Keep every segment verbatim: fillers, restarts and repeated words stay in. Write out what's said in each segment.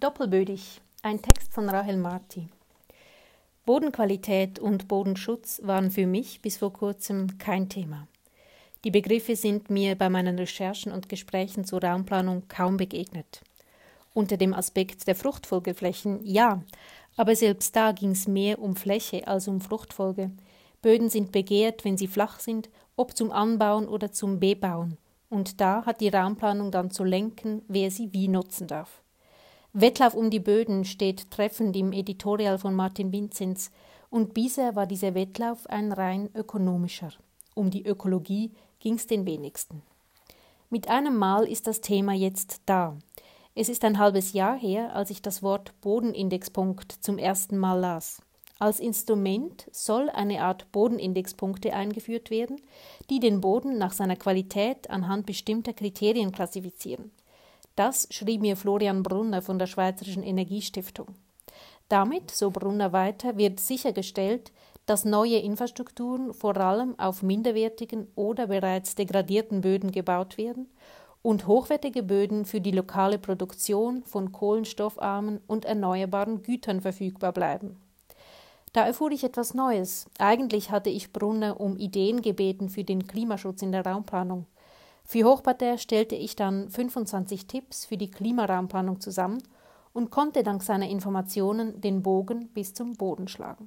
Doppelbödig, ein Text von Rahel Marti. Bodenqualität und Bodenschutz waren für mich bis vor kurzem kein Thema. Die Begriffe sind mir bei meinen Recherchen und Gesprächen zur Raumplanung kaum begegnet. Unter dem Aspekt der Fruchtfolgeflächen ja, aber selbst da ging es mehr um Fläche als um Fruchtfolge. Böden sind begehrt, wenn sie flach sind, ob zum Anbauen oder zum Bebauen. Und da hat die Raumplanung dann zu lenken, wer sie wie nutzen darf. Wettlauf um die Böden steht treffend im Editorial von Martin Vinzenz und bisher war dieser Wettlauf ein rein ökonomischer. Um die Ökologie ging es den wenigsten. Mit einem Mal ist das Thema jetzt da. Es ist ein halbes Jahr her, als ich das Wort Bodenindexpunkt zum ersten Mal las. Als Instrument soll eine Art Bodenindexpunkte eingeführt werden, die den Boden nach seiner Qualität anhand bestimmter Kriterien klassifizieren. Das schrieb mir Florian Brunner von der Schweizerischen Energiestiftung. Damit, so Brunner weiter, wird sichergestellt, dass neue Infrastrukturen vor allem auf minderwertigen oder bereits degradierten Böden gebaut werden und hochwertige Böden für die lokale Produktion von kohlenstoffarmen und erneuerbaren Gütern verfügbar bleiben. Da erfuhr ich etwas Neues. Eigentlich hatte ich Brunner um Ideen gebeten für den Klimaschutz in der Raumplanung. Für Hochparterre stellte ich dann fünfundzwanzig Tipps für die Klimaraumplanung zusammen und konnte dank seiner Informationen den Bogen bis zum Boden schlagen.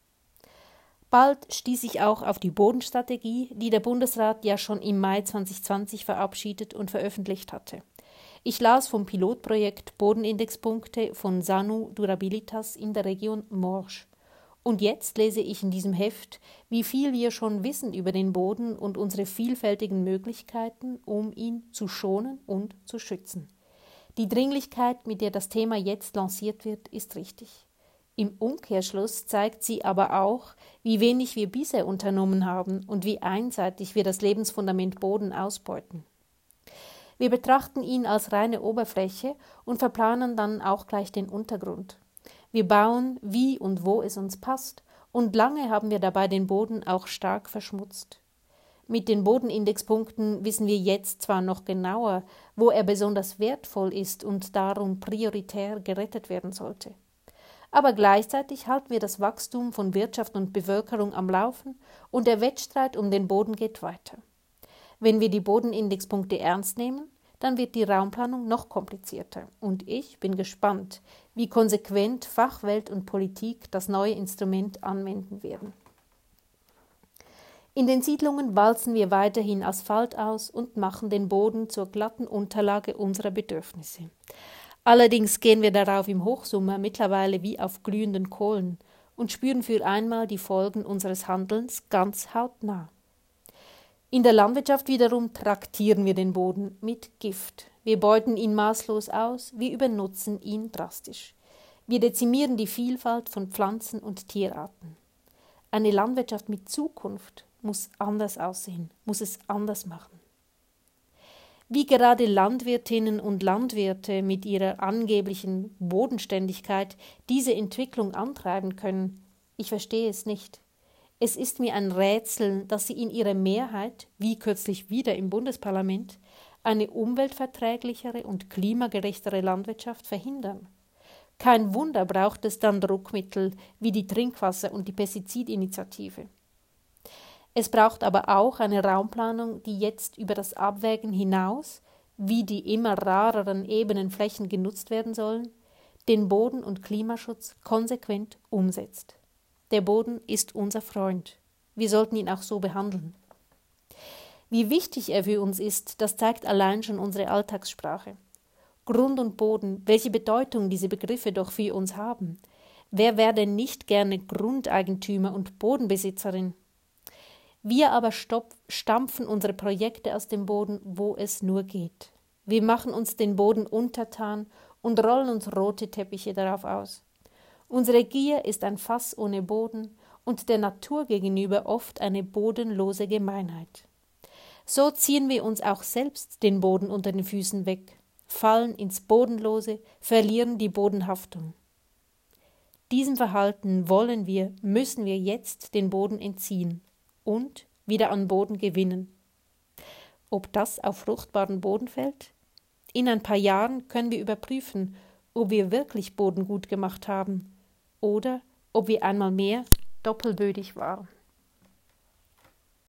Bald stieß ich auch auf die Bodenstrategie, die der Bundesrat ja schon im Mai zwanzig zwanzig verabschiedet und veröffentlicht hatte. Ich las vom Pilotprojekt Bodenindexpunkte von Sanu Durabilitas in der Region Morges. Und jetzt lese ich in diesem Heft, wie viel wir schon wissen über den Boden und unsere vielfältigen Möglichkeiten, um ihn zu schonen und zu schützen. Die Dringlichkeit, mit der das Thema jetzt lanciert wird, ist richtig. Im Umkehrschluss zeigt sie aber auch, wie wenig wir bisher unternommen haben und wie einseitig wir das Lebensfundament Boden ausbeuten. Wir betrachten ihn als reine Oberfläche und verplanen dann auch gleich den Untergrund. Wir bauen, wie und wo es uns passt, und lange haben wir dabei den Boden auch stark verschmutzt. Mit den Bodenindexpunkten wissen wir jetzt zwar noch genauer, wo er besonders wertvoll ist und darum prioritär gerettet werden sollte. Aber gleichzeitig halten wir das Wachstum von Wirtschaft und Bevölkerung am Laufen und der Wettstreit um den Boden geht weiter. Wenn wir die Bodenindexpunkte ernst nehmen, dann wird die Raumplanung noch komplizierter. Und ich bin gespannt, wie konsequent Fachwelt und Politik das neue Instrument anwenden werden. In den Siedlungen walzen wir weiterhin Asphalt aus und machen den Boden zur glatten Unterlage unserer Bedürfnisse. Allerdings gehen wir darauf im Hochsommer mittlerweile wie auf glühenden Kohlen und spüren für einmal die Folgen unseres Handelns ganz hautnah. In der Landwirtschaft wiederum traktieren wir den Boden mit Gift. Wir beuten ihn maßlos aus, wir übernutzen ihn drastisch. Wir dezimieren die Vielfalt von Pflanzen und Tierarten. Eine Landwirtschaft mit Zukunft muss anders aussehen, muss es anders machen. Wie gerade Landwirtinnen und Landwirte mit ihrer angeblichen Bodenständigkeit diese Entwicklung antreiben können, ich verstehe es nicht. Es ist mir ein Rätsel, dass sie in ihrer Mehrheit, wie kürzlich wieder im Bundesparlament, eine umweltverträglichere und klimagerechtere Landwirtschaft verhindern. Kein Wunder braucht es dann Druckmittel wie die Trinkwasser- und die Pestizidinitiative. Es braucht aber auch eine Raumplanung, die jetzt über das Abwägen hinaus, wie die immer rareren ebenen Flächen genutzt werden sollen, den Boden- und Klimaschutz konsequent umsetzt. Der Boden ist unser Freund. Wir sollten ihn auch so behandeln. Wie wichtig er für uns ist, das zeigt allein schon unsere Alltagssprache. Grund und Boden, welche Bedeutung diese Begriffe doch für uns haben. Wer wäre denn nicht gerne Grundeigentümer und Bodenbesitzerin? Wir aber stopf, stampfen unsere Projekte aus dem Boden, wo es nur geht. Wir machen uns den Boden untertan und rollen uns rote Teppiche darauf aus. Unsere Gier ist ein Fass ohne Boden und der Natur gegenüber oft eine bodenlose Gemeinheit. So ziehen wir uns auch selbst den Boden unter den Füßen weg, fallen ins Bodenlose, verlieren die Bodenhaftung. Diesem Verhalten wollen wir, müssen wir jetzt den Boden entziehen und wieder an Boden gewinnen. Ob das auf fruchtbaren Boden fällt? In ein paar Jahren können wir überprüfen, ob wir wirklich Boden gut gemacht haben oder ob wir einmal mehr doppelbödig waren.